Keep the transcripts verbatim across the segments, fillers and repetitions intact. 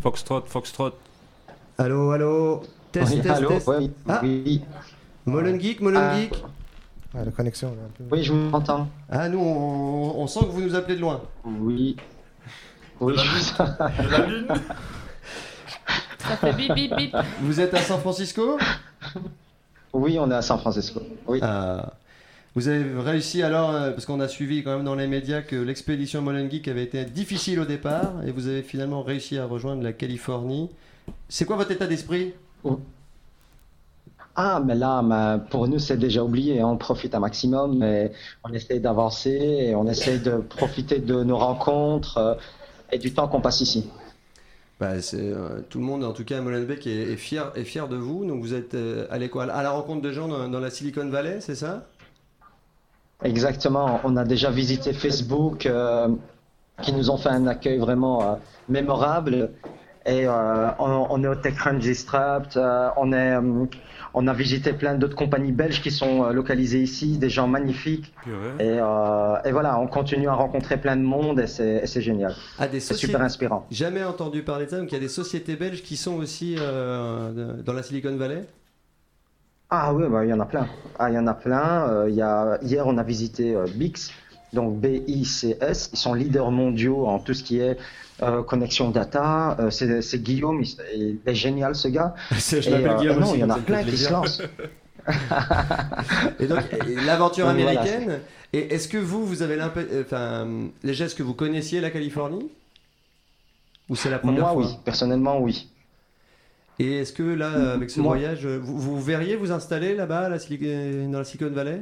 Foxtrot, Foxtrot. Allô, allô. Test, oui, test, allô, test. oui, Ah, oui. Molengeek, Molengeek. Ah, la connexion. Là, un peu... Oui, je vous entends. Ah, nous, on, on sent que vous nous appelez de loin. Oui. Oui, De la je lune. De la lune. Ça fait bip bip bip. Vous êtes à San Francisco? Oui, on est à San Francisco. Oui. Ah. Vous avez réussi alors, euh, parce qu'on a suivi quand même dans les médias que l'expédition Molengeek avait été difficile au départ, et vous avez finalement réussi à rejoindre la Californie. C'est quoi votre état d'esprit? Oh. Ah, mais là, mais pour nous, c'est déjà oublié. On profite un maximum, et on essaye d'avancer, et on essaye de profiter de nos rencontres euh, et du temps qu'on passe ici. Bah, c'est, euh, tout le monde, en tout cas à Molenbeek, est, est, fier, est fier de vous. Donc vous êtes euh, allé quoi, à la rencontre de gens dans, dans la Silicon Valley, c'est ça? Exactement. On a déjà visité Facebook, euh, qui nous ont fait un accueil vraiment euh, mémorable. Et euh, on, on est au TechCrunch Disrupt, euh, on, est, euh, on a visité plein d'autres compagnies belges qui sont euh, localisées ici, des gens magnifiques. Ouais. Et, euh, et voilà, on continue à rencontrer plein de monde et c'est, et c'est génial. Ah, des c'est sociétés... super inspirant. Jamais entendu parler de ça, donc il y a des sociétés belges qui sont aussi euh, dans la Silicon Valley? Ah oui, bah, il y en a plein. Ah, il y en a plein. Euh, il y a, hier, on a visité euh, Bix, donc B I C S. Ils sont leaders mondiaux en tout ce qui est Euh, connexion data, euh, c'est, c'est Guillaume, il, il est génial ce gars. C'est, je et, m'appelle euh, Guillaume et non, aussi, il y en a plein qui se lancent. Et donc et l'aventure donc, américaine. Voilà, et est-ce que vous, vous avez enfin les gestes que vous connaissiez la Californie, ou c'est la première Moi, fois? oui, personnellement, oui. Et est-ce que là, avec ce Moi, voyage, vous, vous verriez vous installer là-bas, la Silicon, dans la Silicon Valley?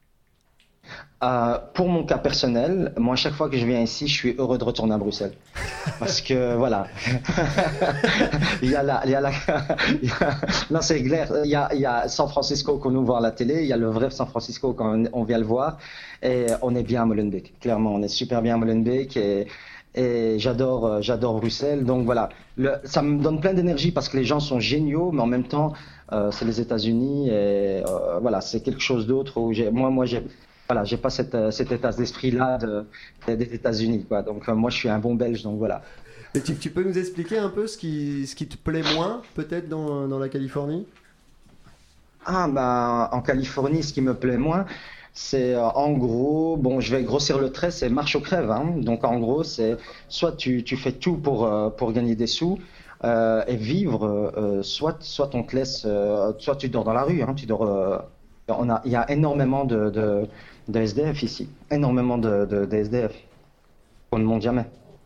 Euh, pour mon cas personnel, moi, chaque fois que je viens ici, je suis heureux de retourner à Bruxelles. Parce que, voilà. il y a la, il y a la, il y a, non, c'est clair. Il y a, il y a San Francisco qu'on nous voit à la télé. Il y a le vrai San Francisco quand on, on vient le voir. Et on est bien à Molenbeek. Clairement, on est super bien à Molenbeek. Et, et j'adore, j'adore Bruxelles. Donc, voilà. Le, ça me donne plein d'énergie parce que les gens sont géniaux, mais en même temps, euh, c'est les États-Unis. Et, euh, voilà, c'est quelque chose d'autre où j'ai, moi, moi, j'ai, Voilà, j'ai pas cette, cet état d'esprit-là de, des États-Unis, quoi. Donc euh, moi, je suis un bon Belge, donc voilà. Et tu, tu peux nous expliquer un peu ce qui, ce qui te plaît moins, peut-être dans, dans la Californie? Ah bah en Californie, ce qui me plaît moins, c'est euh, en gros, bon, je vais grossir le trait, c'est marche ou crève, hein. Donc en gros, c'est soit tu, tu fais tout pour euh, pour gagner des sous euh, et vivre, euh, soit soit on te laisse, euh, soit tu dors dans la rue, hein, tu dors. Euh, on a, il y a énormément de, de de S D F ici, énormément de, de, de S D F qu'on ne monte jamais.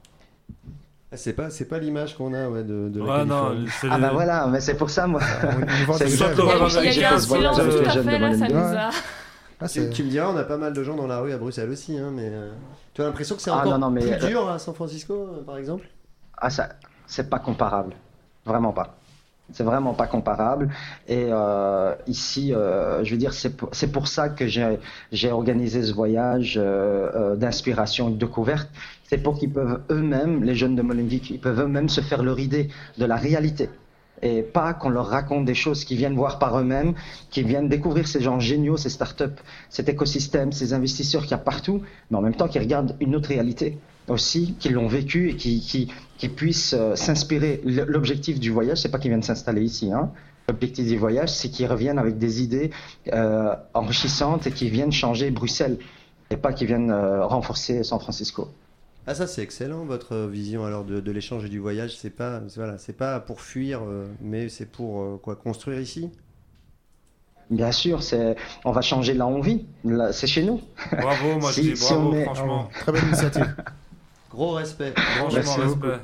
C'est pas, c'est pas l'image qu'on a ouais, de, de la ah Californie. Non, c'est ah les... bah voilà, mais c'est pour ça moi. c'est il y a eu un silence tout à fait là, ça nous a... Ah, tu, tu me diras, on a pas mal de gens dans la rue à Bruxelles aussi, hein, mais euh, tu as l'impression que c'est ah, encore non, non, mais, plus euh... dur à San Francisco, euh, par exemple? Ah ça, c'est pas comparable, vraiment pas. C'est vraiment pas comparable. Et euh, ici, euh, je veux dire, c'est pour, c'est pour ça que j'ai, j'ai organisé ce voyage euh, euh, d'inspiration et de découverte. C'est pour qu'ils peuvent eux-mêmes, les jeunes de Molenbeek, ils peuvent eux-mêmes se faire leur idée de la réalité. Et pas qu'on leur raconte des choses qu'ils viennent voir par eux-mêmes, qu'ils viennent découvrir ces gens géniaux, ces startups, cet écosystème, ces investisseurs qu'il y a partout, mais en même temps qu'ils regardent une autre réalité aussi, qu'ils l'ont vécu et qui, qui, qui puissent euh, s'inspirer. L'objectif du voyage, c'est pas qu'ils viennent s'installer ici, hein. L'objectif du voyage, c'est qu'ils reviennent avec des idées euh, enrichissantes et qu'ils viennent changer Bruxelles et pas qu'ils viennent euh, renforcer San Francisco. Ah ça c'est excellent votre vision alors de, de l'échange et du voyage. C'est pas, c'est, voilà, c'est pas pour fuir, euh, mais c'est pour euh, quoi, construire ici. Bien sûr, c'est, on va changer là où on vit. Là, c'est chez nous. Bravo, moi si, je dis si bravo, est... franchement. Oh, très belle initiative. Gros respect. Franchement, respect.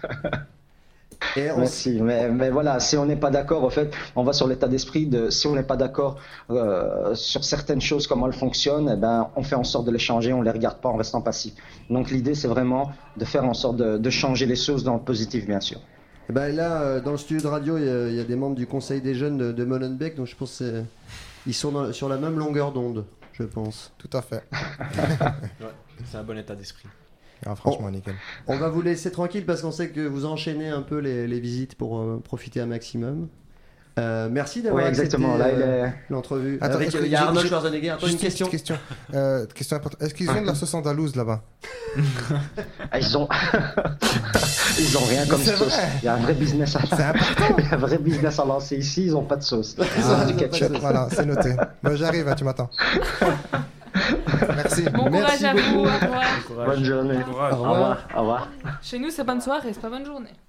Et on... Merci, mais, mais voilà, si on n'est pas d'accord, en fait, on va sur l'état d'esprit de si on n'est pas d'accord euh, sur certaines choses, comment elles fonctionnent, eh ben, on fait en sorte de les changer, on les regarde pas en restant passif. Donc l'idée, c'est vraiment de faire en sorte de, de changer les choses dans le positif, bien sûr. Et ben là, dans le studio de radio, il y, y a des membres du conseil des jeunes de, de Molenbeek, donc je pense qu'ils sont dans, sur la même longueur d'onde, je pense. Tout à fait. Ouais, c'est un bon état d'esprit. Ah, franchement, on, nickel. On va vous laisser tranquille parce qu'on sait que vous enchaînez un peu les, les visites pour euh, profiter un maximum. Euh, merci d'avoir Oui, accepté exactement. Là, il euh, est... l'entrevue. Attends, Avec, est-ce il que y a j'ai- Arnold j'ai- Schwarzenegger. Attends, une Juste question. question. Euh, question importante. Est-ce qu'ils ont de la sauce andalouse là-bas? Ah, ils ont, ils ont rien comme c'est sauce. vrai. Il y a un vrai business à, C'est important. il y a un vrai business à lancer ici. Ils ont pas de sauce. Ils Ah, ont du ketchup. voilà, c'est noté. Moi, j'arrive, hein, tu m'attends. Merci. Bon Merci courage à vous. beaucoup. Au revoir. Bonne journée. Courage. Au revoir. Au revoir. Chez nous, c'est bonne soirée, c'est pas bonne journée.